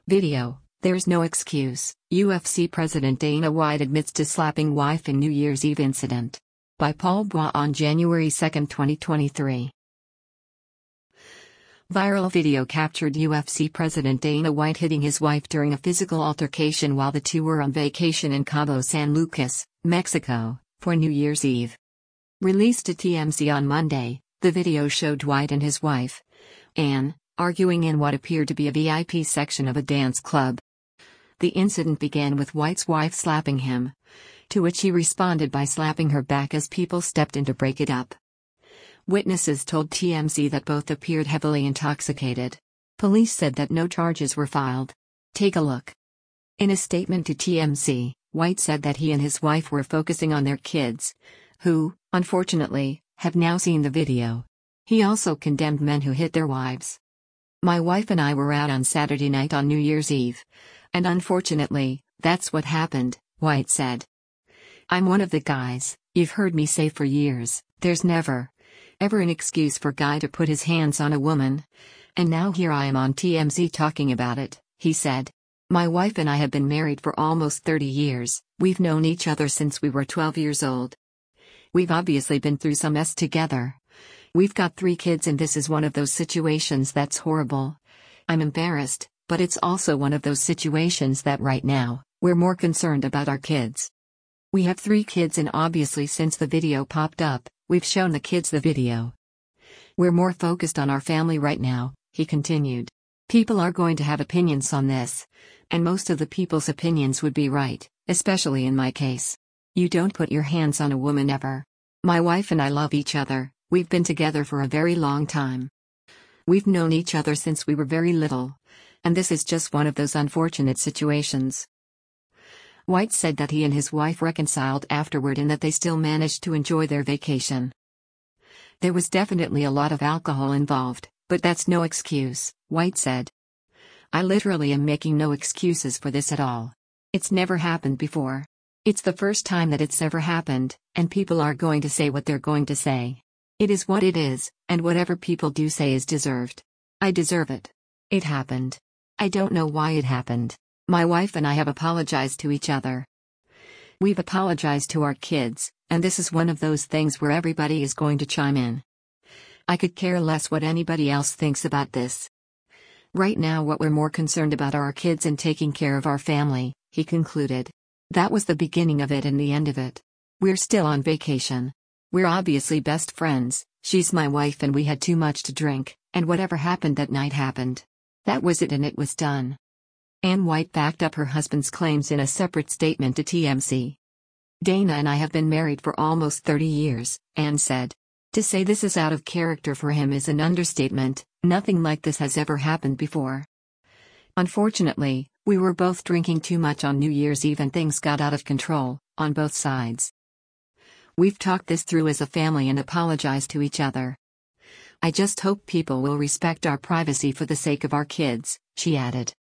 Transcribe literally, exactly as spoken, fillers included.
Video, there's no excuse. U F C President Dana White admits to slapping wife in New Year's Eve incident. By Paul Bois on January second, twenty twenty-three. Viral video captured U F C President Dana White hitting his wife during a physical altercation while the two were on vacation in Cabo San Lucas, Mexico, for New Year's Eve. Released to T M Z on Monday, the video showed White and his wife, Anne, arguing in what appeared to be a V I P section of a dance club. The incident began with White's wife slapping him, to which he responded by slapping her back as people stepped in to break it up. Witnesses told T M Z that both appeared heavily intoxicated. Police said that no charges were filed. Take a look. In a statement to T M Z, White said that he and his wife were focusing on their kids, who, unfortunately, have now seen the video. He also condemned men who hit their wives. "My wife and I were out on Saturday night on New Year's Eve. And unfortunately, that's what happened," White said. "I'm one of the guys, you've heard me say for years, there's never, ever an excuse for a guy to put his hands on a woman. And now here I am on T M Z talking about it," he said. "My wife and I have been married for almost thirty years, we've known each other since we were twelve years old. We've obviously been through some mess together. We've got three kids and this is one of those situations that's horrible. I'm embarrassed, but it's also one of those situations that right now, we're more concerned about our kids. We have three kids and obviously since the video popped up, we've shown the kids the video. We're more focused on our family right now," he continued. "People are going to have opinions on this. And most of the people's opinions would be right, especially in my case. You don't put your hands on a woman ever. My wife and I love each other. We've been together for a very long time. We've known each other since we were very little. And this is just one of those unfortunate situations." White said that he and his wife reconciled afterward and that they still managed to enjoy their vacation. "There was definitely a lot of alcohol involved, but that's no excuse," White said. "I literally am making no excuses for this at all. It's never happened before. It's the first time that it's ever happened, and people are going to say what they're going to say. It is what it is, and whatever people do say is deserved. I deserve it. It happened. I don't know why it happened. My wife and I have apologized to each other. We've apologized to our kids, and this is one of those things where everybody is going to chime in. I could care less what anybody else thinks about this. Right now what we're more concerned about are our kids and taking care of our family," he concluded. "That was the beginning of it and the end of it. We're still on vacation. We're obviously best friends, she's my wife and we had too much to drink, and whatever happened that night happened. That was it and it was done." Anne White backed up her husband's claims in a separate statement to T M Z. "Dana and I have been married for almost thirty years, Anne said. To say this is out of character for him is an understatement. Nothing like this has ever happened before. Unfortunately, we were both drinking too much on New Year's Eve and things got out of control, on both sides. We've talked this through as a family and apologized to each other. I just hope people will respect our privacy for the sake of our kids," she added.